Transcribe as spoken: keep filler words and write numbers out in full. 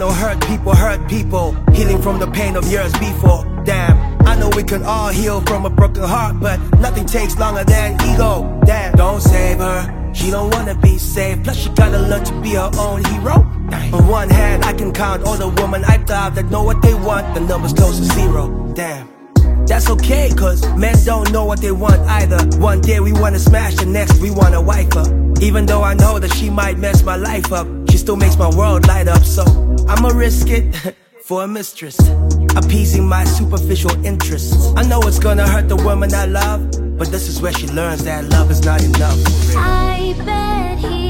know hurt people hurt people, healing from the pain of years before. Damn, I know we can all heal from a broken heart, but nothing takes longer than ego. Damn, don't save her, she don't wanna be saved. Plus she gotta learn to be her own hero. On one hand, I can count all the women I thought that know what they want. The number's close to zero. Damn, that's okay, cause men don't know what they want either. One day we wanna smash, the next we wanna wife her. Even though I know that she might mess my life up, she still makes my world light up. So I'ma risk it for a mistress, appeasing my superficial interests. I know it's gonna hurt the woman I love, but this is where she learns that love is not enough. I bet he